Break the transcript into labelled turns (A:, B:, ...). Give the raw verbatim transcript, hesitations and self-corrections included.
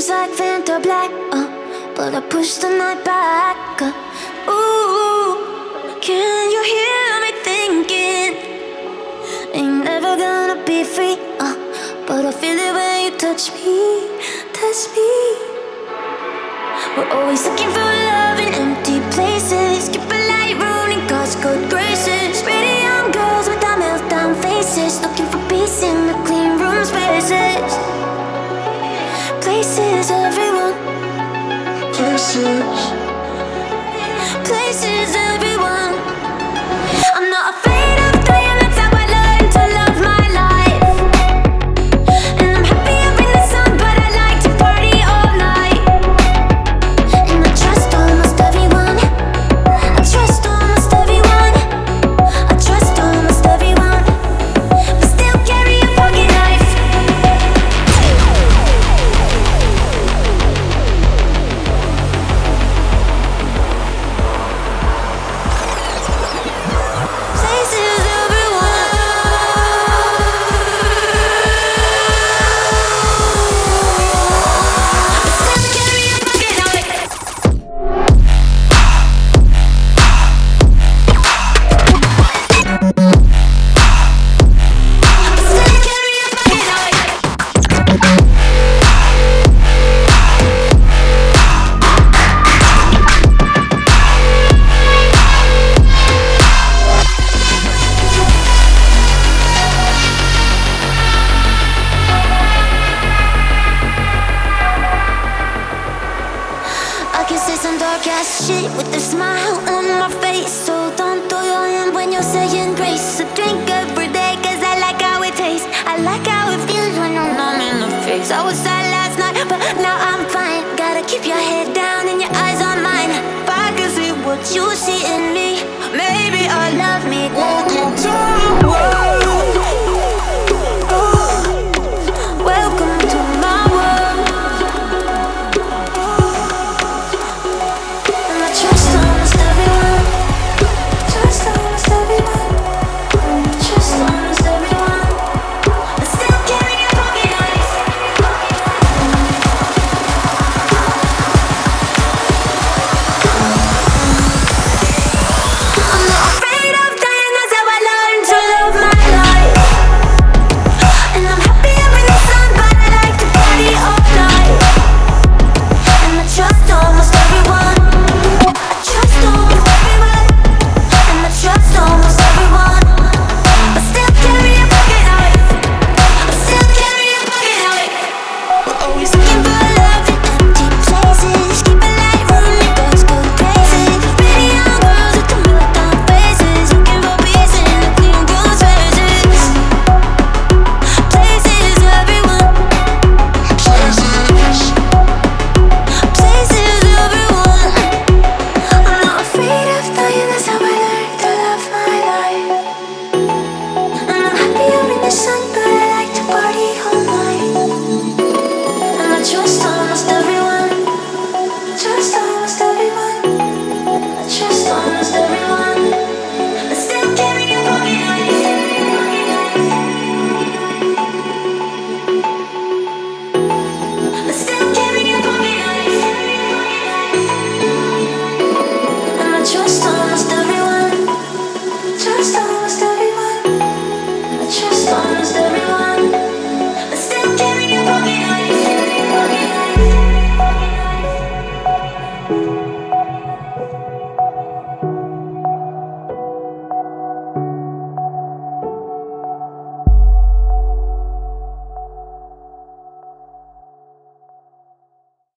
A: like Fanta Black, uh, but I push the night back. Uh, ooh, can you hear me thinking? Ain't never gonna be free, uh, but I feel it when you touch me, touch me. We're always looking for love in empty places. Keep a light ruining God's good graces. Pretty young girls with our meltdown faces, looking for peace in the clean room spaces. Places, everyone. Places. Places, everyone. I'm not afraid of dying, that's how I learned to love my life. And I'm happy up in the sun, but I like to party all night. And I trust almost everyone. I trust almost everyone. I trust almost everyone, but still carry a pocket knife. Places, everyone. Still carry a pocket knife. Still carry a pocket knife. I can say some dark ass shit with a smile on my face. So don't throw your hand when you're saying grace. I drink every day cause I like how it tastes. I like how it feels when I'm numb in the face. I was sad